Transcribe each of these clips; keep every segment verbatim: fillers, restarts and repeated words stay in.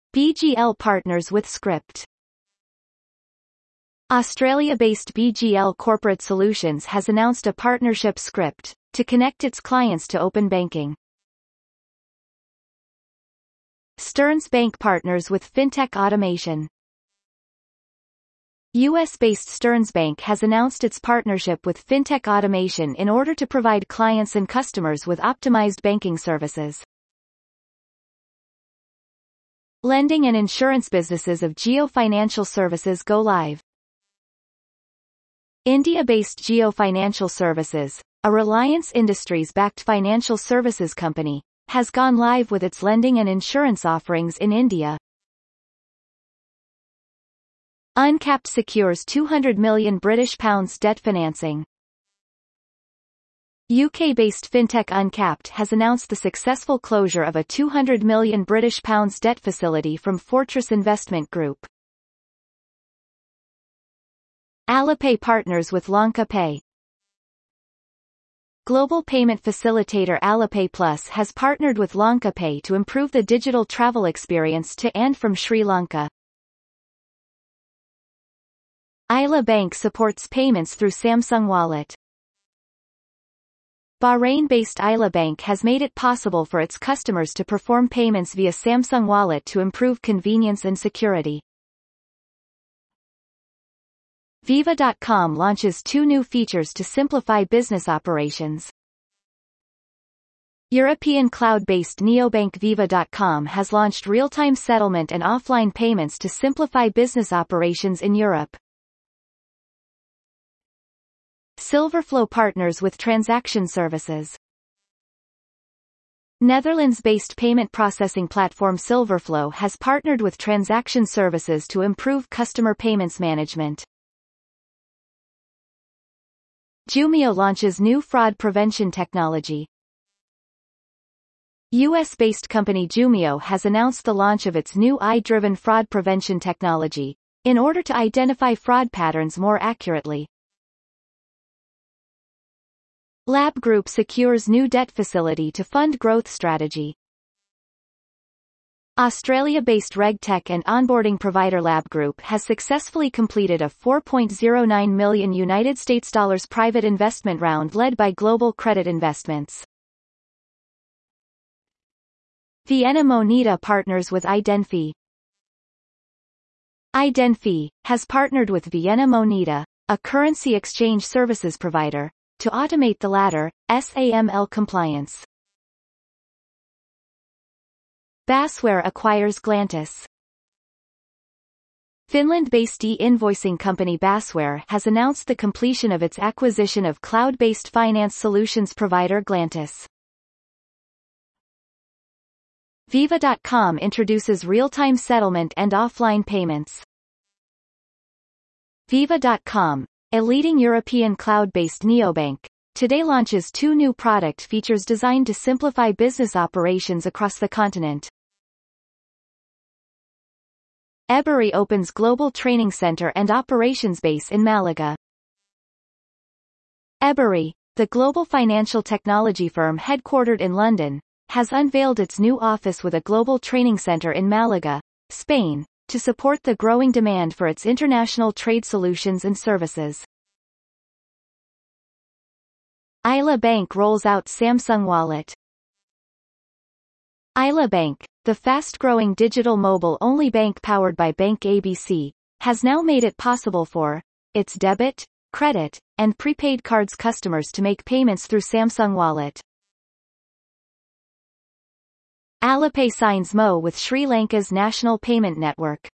B G L partners with Script. Australia-based B G L Corporate Solutions has announced a partnership Script to connect its clients to open banking. Stearns Bank partners with FinTech Automation. U S-based Stearns Bank has announced its partnership with FinTech Automation in order to provide clients and customers with optimized banking services. Lending and insurance businesses of Jio Financial Services go live. India-based Jio Financial Services, a Reliance Industries-backed financial services company, has gone live with its lending and insurance offerings in India. Uncapped secures two hundred million British pounds debt financing. U K-based fintech Uncapped has announced the successful closure of a two hundred million British pounds debt facility from Fortress Investment Group. Alipay partners with Lanka Pay. Global payment facilitator Alipay Plus has partnered with Lanka Pay to improve the digital travel experience to and from Sri Lanka. Isla Bank supports payments through Samsung Wallet. Bahrain-based Isla Bank has made it possible for its customers to perform payments via Samsung Wallet to improve convenience and security. Viva dot com launches two new features to simplify business operations. European cloud-based neobank Viva dot com has launched real-time settlement and offline payments to simplify business operations in Europe. Silverflow partners with transaction services. Netherlands-based payment processing platform Silverflow has partnered with transaction services to improve customer payments management. Jumio launches new fraud prevention technology. U S-based company Jumio has announced the launch of its new A I-driven fraud prevention technology, in order to identify fraud patterns more accurately. Lab Group secures new debt facility to fund growth strategy. Australia-based RegTech and onboarding provider Lab Group has successfully completed a four point zero nine million United States dollars private investment round led by Global Credit Investments. Vienna Moneta partners with Idenfi. Idenfi has partnered with Vienna Moneta, a currency exchange services provider, to automate the latter, S A M L compliance. Basware acquires Glantis. Finland-based e-invoicing company Basware has announced the completion of its acquisition of cloud-based finance solutions provider Glantis. Viva dot com introduces real-time settlement and offline payments. Viva dot com, a leading European cloud-based neobank, today launches two new product features designed to simplify business operations across the continent. Ebury opens global training center and operations base in Malaga. Ebury, the global financial technology firm headquartered in London, has unveiled its new office with a global training center in Malaga, Spain, to support the growing demand for its international trade solutions and services. Isla Bank rolls out Samsung Wallet. Isla Bank, the fast-growing digital mobile-only bank powered by Bank A B C, has now made it possible for its debit, credit, and prepaid cards customers to make payments through Samsung Wallet. Alipay signs M O with Sri Lanka's national payment network.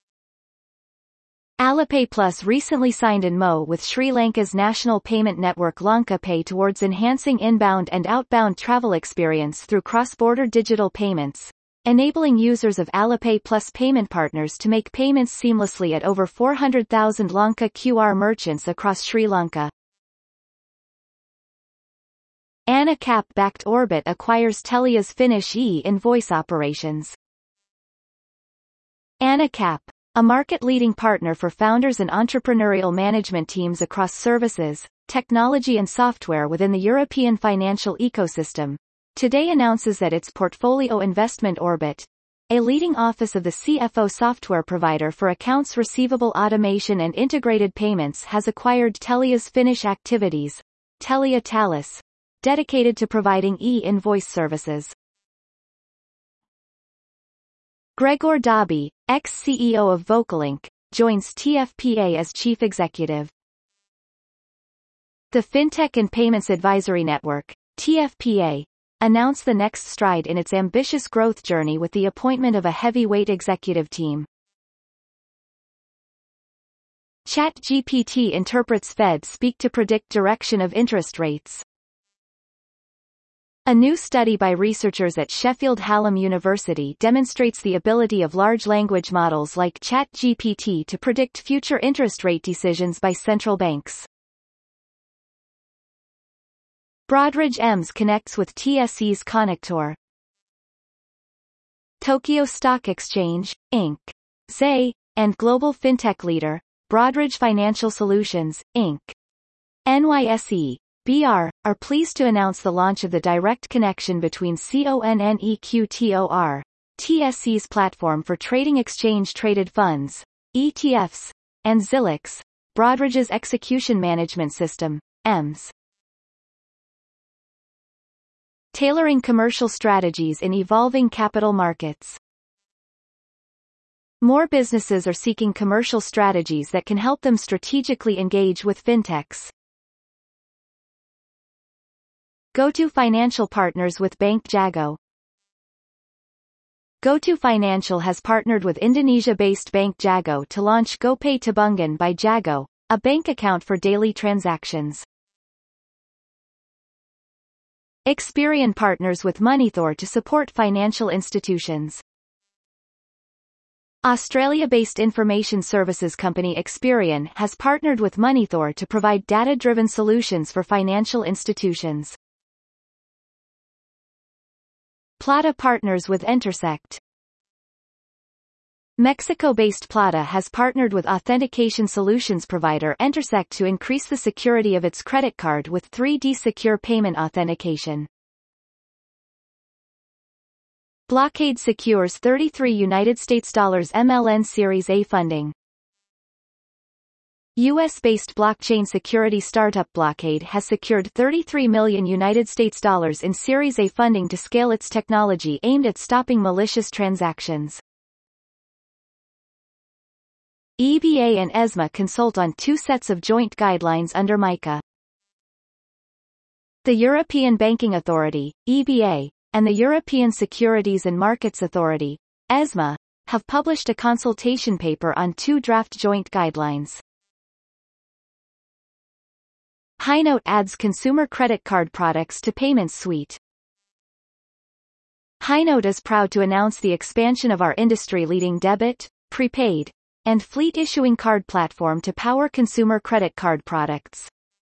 Alipay Plus recently signed an M O with Sri Lanka's national payment network Lanka Pay towards enhancing inbound and outbound travel experience through cross-border digital payments, enabling users of Alipay Plus payment partners to make payments seamlessly at over four hundred thousand Lanka Q R merchants across Sri Lanka. AnaCap-backed Orbit acquires Telia's Finnish e-invoice operations. AnaCap, a market-leading partner for founders and entrepreneurial management teams across services, technology and software within the European financial ecosystem, today announces that its portfolio investment Orbit, a leading office of the C F O software provider for accounts receivable automation and integrated payments, has acquired Telia's Finnish activities, Telia Talous, dedicated to providing e-invoice services. Gregor Doby, ex-C E O of Vocalink, joins T F P A as chief executive. The Fintech and Payments Advisory Network, T F P A, announced the next stride in its ambitious growth journey with the appointment of a heavyweight executive team. ChatGPT interprets Fed speak to predict direction of interest rates. A new study by researchers at Sheffield Hallam University demonstrates the ability of large language models like ChatGPT to predict future interest rate decisions by central banks. Broadridge E M S connects with T S E's Connector. Tokyo Stock Exchange, Incorporated. Z E, and global fintech leader, Broadridge Financial Solutions, Incorporated. N Y S E, B R, are pleased to announce the launch of the direct connection between CONNEQTOR, T S E's platform for trading exchange-traded funds, E T Fs, and Zilix, Broadridge's execution management system, E M S. Tailoring commercial strategies in evolving capital markets. More businesses are seeking commercial strategies that can help them strategically engage with fintechs. GoTo Financial partners with Bank Jago. GoTo Financial has partnered with Indonesia-based Bank Jago to launch GoPay Tabungan by Jago, a bank account for daily transactions. Experian partners with Moneythor to support financial institutions. Australia-based information services company Experian has partnered with Moneythor to provide data-driven solutions for financial institutions. Plata partners with Intersect. Mexico-based Plata has partnered with authentication solutions provider Intersect to increase the security of its credit card with three D secure payment authentication. Blockade secures thirty-three United States dollars M L N Series A funding. U S-based blockchain security startup Blockade has secured thirty-three million United States dollars in Series A funding to scale its technology aimed at stopping malicious transactions. E B A and ESMA consult on two sets of joint guidelines under MiCA. The European Banking Authority, E B A, and the European Securities and Markets Authority, ESMA, have published a consultation paper on two draft joint guidelines. Highnote adds consumer credit card products to Payments Suite. Highnote is proud to announce the expansion of our industry-leading debit, prepaid, and fleet issuing card platform to power consumer credit card products.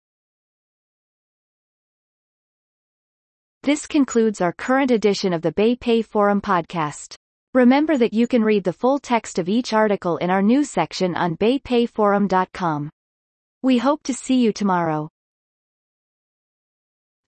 This concludes our current edition of the BayPay Forum podcast. Remember that you can read the full text of each article in our news section on bay pay forum dot com. We hope to see you tomorrow.